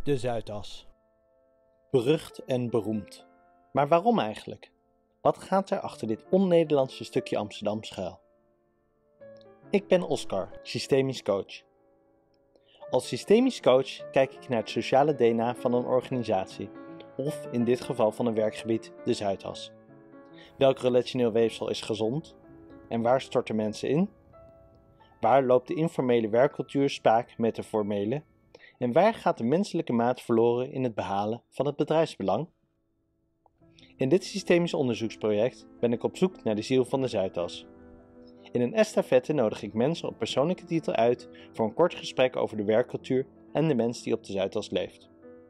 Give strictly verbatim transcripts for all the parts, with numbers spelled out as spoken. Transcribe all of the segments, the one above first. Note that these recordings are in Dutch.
De Zuidas. Berucht en beroemd. Maar waarom eigenlijk? Wat gaat er achter dit on-Nederlandse stukje Amsterdam schuil? Ik ben Oscar, systemisch coach. Als systemisch coach kijk ik naar het sociale D N A van een organisatie, of in dit geval van een werkgebied, de Zuidas. Welk relationeel weefsel is gezond? En waar storten mensen in? Waar loopt de informele werkcultuur spaak met de formele? En waar gaat de menselijke maat verloren in het behalen van het bedrijfsbelang? In dit systemisch onderzoeksproject ben ik op zoek naar de ziel van de Zuidas. In een estafette nodig ik mensen op persoonlijke titel uit voor een kort gesprek over de werkcultuur en de mens die op de Zuidas leeft.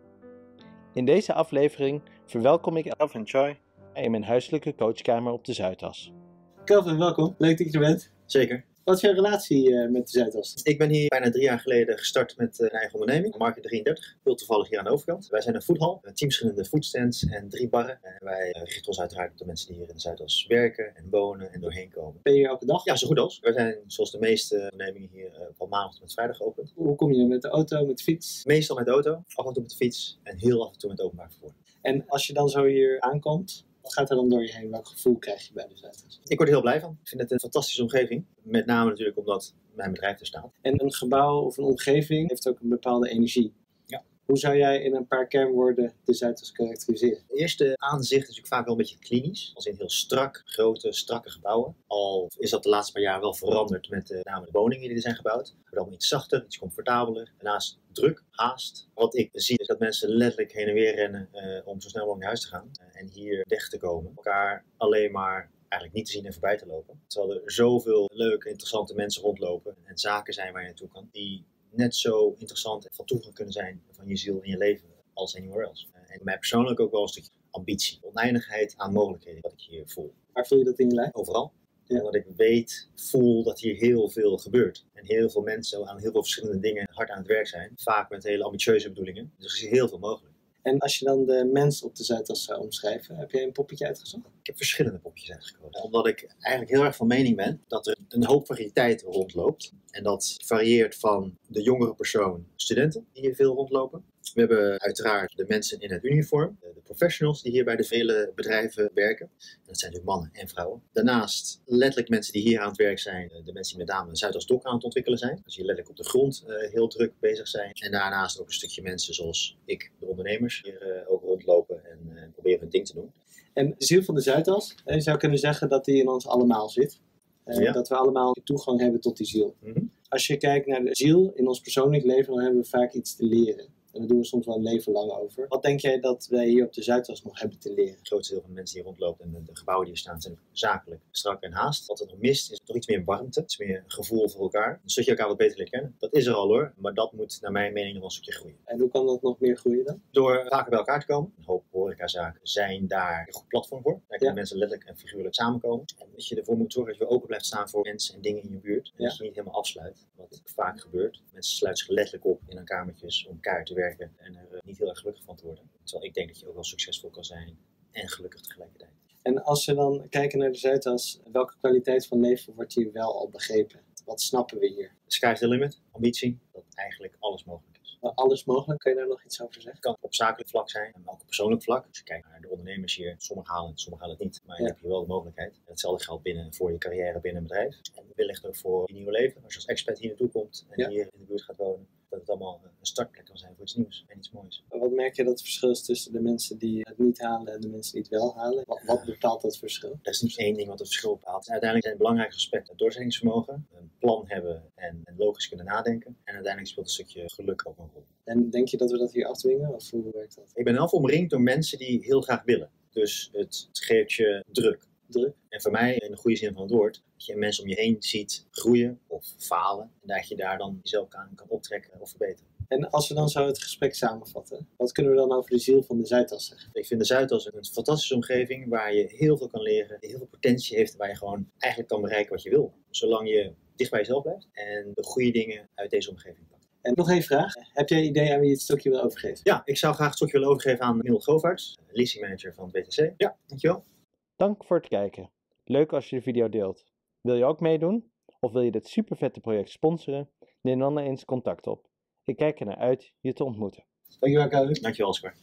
In deze aflevering verwelkom ik Kelvin Choi in mijn huiselijke coachkamer op de Zuidas. Kelvin, welkom. Leuk dat je er bent. Zeker. Wat is jouw relatie uh, met de Zuidas? Ik ben hier bijna drie jaar geleden gestart met uh, een eigen onderneming, Market drieëndertig. Heel toevallig hier aan de overkant. Wij zijn een foodhal met tien verschillende foodstands en drie barren. En wij uh, richten ons uiteraard op de mensen die hier in de Zuidas werken en wonen en doorheen komen. Ben je hier elke dag? Ja, zo goed als. Wij zijn zoals de meeste ondernemingen hier uh, van maandag tot met vrijdag geopend. Hoe kom je met de auto, met de fiets? Meestal met de auto, af en toe met de fiets en heel af en toe met openbaar vervoer. En als je dan zo hier aankomt, wat gaat er dan door je heen? Welk gevoel krijg je bij de Zuidas? Ik word er heel blij van. Ik vind het een fantastische omgeving. Met name natuurlijk omdat mijn bedrijf er staat. En een gebouw of een omgeving heeft ook een bepaalde energie. Ja. Hoe zou jij in een paar kernwoorden de Zuidas karakteriseren? Het eerste aanzicht is natuurlijk vaak wel een beetje klinisch. Als in heel strak, grote, strakke gebouwen. Al is dat de laatste paar jaar wel veranderd met de name de woningen die er zijn gebouwd. Het wordt allemaal iets zachter, iets comfortabeler. Daarnaast druk, haast. Wat ik zie is dat mensen letterlijk heen en weer rennen uh, om zo snel mogelijk naar huis te gaan. Uh, en hier weg te komen. Elkaar alleen maar eigenlijk niet te zien en voorbij te lopen. Terwijl er zoveel leuke, interessante mensen rondlopen en zaken zijn waar je naartoe kan. Die net zo interessant en van toegang kunnen zijn van je ziel en je leven als anywhere else. Uh, en mij persoonlijk ook wel een stukje ambitie. Oneindigheid aan mogelijkheden wat ik hier voel. Waar voel je dat in je lijf? Overal. Ja. Omdat ik weet, voel dat hier heel veel gebeurt. En heel veel mensen aan heel veel verschillende dingen hard aan het werk zijn. Vaak met hele ambitieuze bedoelingen. Dus er is hier heel veel mogelijk. En als je dan de mens op de Zuidas zou omschrijven, heb jij een poppetje uitgezocht? Ik heb verschillende poppetjes uitgekozen. Omdat ik eigenlijk heel erg van mening ben dat er een hoop variëteit rondloopt. En dat varieert van de jongere persoon, studenten die hier veel rondlopen. We hebben uiteraard de mensen in het uniform, de professionals die hier bij de vele bedrijven werken. Dat zijn natuurlijk mannen en vrouwen. Daarnaast letterlijk mensen die hier aan het werk zijn, de mensen die met name Zuidas Dock aan het ontwikkelen zijn. Dus hier letterlijk op de grond uh, heel druk bezig zijn. En daarnaast ook een stukje mensen zoals ik, de ondernemers, hier uh, ook rondlopen en uh, proberen hun ding te doen. En de ziel van de Zuidas, je zou kunnen zeggen dat die in ons allemaal zit. Uh, Ja. Dat we allemaal toegang hebben tot die ziel. Mm-hmm. Als je kijkt naar de ziel in ons persoonlijk leven, dan hebben we vaak iets te leren. En daar doen we soms wel een leven lang over. Wat denk jij dat wij hier op de Zuidas nog hebben te leren? Het grootste deel van de mensen die hier rondlopen en de, de gebouwen die hier staan zijn zakelijk, strak en haast. Wat er nog mist is toch iets meer warmte, iets meer gevoel voor elkaar. Dus dat je elkaar wat beter leert kennen. Dat is er al hoor, maar dat moet naar mijn mening nog wel een stukje groeien. En hoe kan dat nog meer groeien dan? Door vaker bij elkaar te komen. Een hoop horecazaken zijn daar een goed platform voor. Daar kunnen Ja. mensen letterlijk en figuurlijk samenkomen. En dat je ervoor moet zorgen dat je weer open blijft staan voor mensen en dingen in je buurt. En Ja. dat je niet helemaal afsluit, wat vaak gebeurt. Mensen sluiten zich letterlijk op in hun kamertjes om keihard te werken en er uh, niet heel erg gelukkig van te worden. Terwijl ik denk dat je ook wel succesvol kan zijn en gelukkig tegelijkertijd. En als we dan kijken naar de Zuidas, welke kwaliteit van leven wordt hier wel al begrepen? Wat snappen we hier? Sky's the limit, ambitie, dat eigenlijk alles mogelijk is. Alles mogelijk, kun je daar nog iets over zeggen? Het kan op zakelijk vlak zijn, maar ook op persoonlijk vlak. Als je kijkt naar de ondernemers hier, sommigen halen het, sommigen halen het niet. Maar je Ja. hebt hier wel de mogelijkheid. Hetzelfde geldt binnen voor je carrière binnen een bedrijf. En wellicht ook voor je nieuwe leven. Als je als expert hier naartoe komt en Ja. hier in de buurt gaat wonen, dat het allemaal een startplek kan zijn voor iets nieuws en iets moois. Wat merk je dat het verschil is tussen de mensen die het niet halen en de mensen die het wel halen? Wat, wat bepaalt dat verschil? Er is niet één ding wat het verschil bepaalt. Uiteindelijk zijn het belangrijke aspecten het doorzettingsvermogen, een plan hebben en, en logisch kunnen nadenken. En uiteindelijk speelt een stukje geluk ook een rol. En denk je dat we dat hier afdwingen? Of hoe werkt dat? Ik ben zelf omringd door mensen die heel graag willen. Dus het geeft je druk. Druk? En voor mij, in de goede zin van het woord, dat je mensen om je heen ziet groeien of falen. En dat je daar dan jezelf aan kan optrekken of verbeteren. En als we dan zo het gesprek samenvatten, wat kunnen we dan over de ziel van de Zuidas zeggen? Ik vind de Zuidas een fantastische omgeving waar je heel veel kan leren. Die heel veel potentie heeft, waar je gewoon eigenlijk kan bereiken wat je wil. Zolang je dicht bij jezelf blijft en de goede dingen uit deze omgeving pakt. En nog één vraag. Heb jij idee aan wie je het stokje wil overgeven? Ja, ik zou graag het stokje willen overgeven aan Miel Govaerts, leasing manager van het W T C. Ja, dankjewel. Dank voor het kijken. Leuk als je de video deelt. Wil je ook meedoen? Of wil je dit supervette project sponsoren? Neem dan eens contact op. Ik kijk er naar uit je te ontmoeten. Dankjewel, Karen. Dankjewel, Oscar.